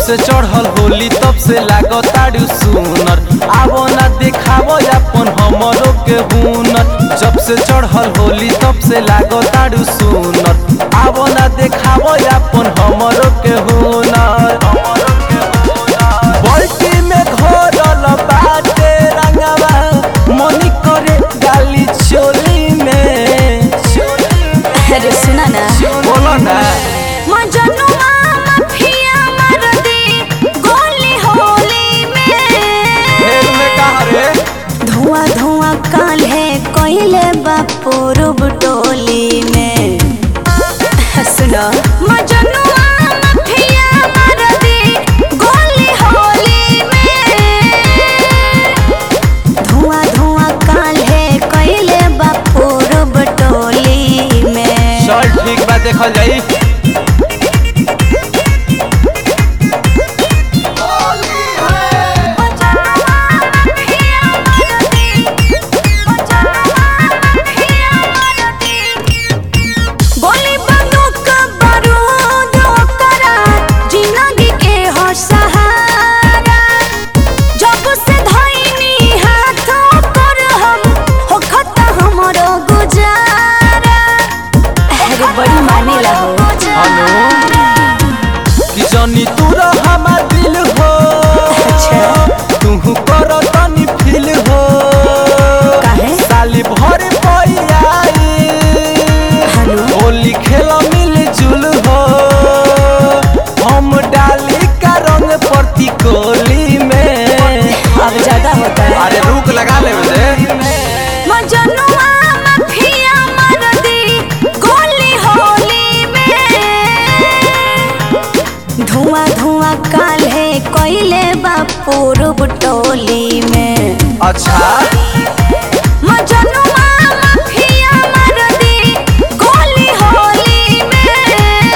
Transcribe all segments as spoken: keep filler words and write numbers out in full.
से चढ़ल होली तब से लागो ताड़ू सुनर, आवो ना दिखावो अपन हमरो के हुनर। जब से चढ़ल होली तब से लागो ताड़ू सुनर, आवो ना दिखावो अपन हमरो के हुनर। बाल्टी में घोरल बाटे रंगवा, मनी करे गाली चोली में। अरे सुना ना, बोलो ना। मजनुआ माफिया मार दी गोली होली में। फेर में कहा रे? धुआं धुआं काल्हे कोइले बापूरब टोली में। सुनो, मजनुआ माफिया मार दी गोली होली में। धुआं धुआं काल्हे कोइले बापूरब टोली में। चल ठीक बा, देखल जाई। बड़ी मानेला हो कि जानी तूरा हमार दिल हो। अच्छा, तू कर तनी फील हो। काहे? साली भर पई होली खेल मिल जुल हो। हम डाली का रंग प्रति कोली में। अब ज्यादा होता है। अरे रुक लगा ले मुझे। मजनुआ माफिया मार दी गोली होली में। धुआं धुआं काल्हे कोइले बापूरब टोली में। अच्छा, मजनुआ माफिया मार दी गोली होली में।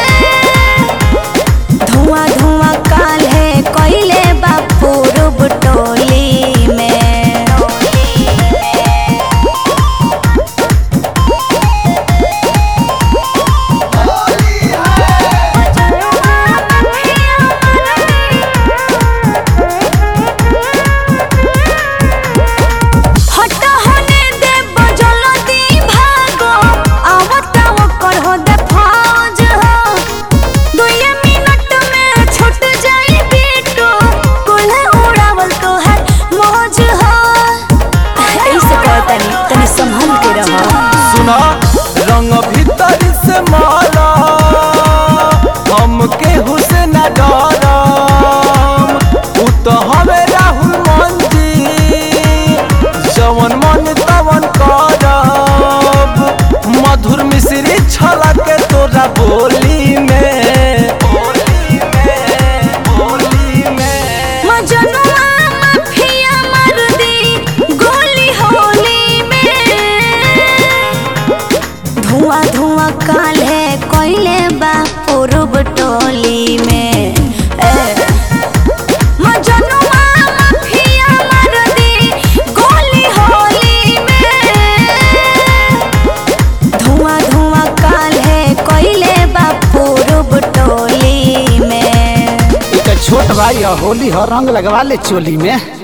धुआं धुआं काल्हे कोइले बापूरब टोली में। सुना रंग भीतर से मारा, हम केहू से न डरम। उ तो हमें राहुल मंजी, जवन मन तवन करब। मधुर मिश्री छलक तोरा बोली में। बोली में, बोली में। मजनुआ माफिया मार दी गोली होली में। धुआं धुआं काल्हे कोइले बापूरब टोली में। मजनुआ माफिया मार दी गोली होली में। धुआं धुआं काल्हे कोइले बापूरब टोली में। छोट भाई होली हो, रंग लगवा ले चोली में।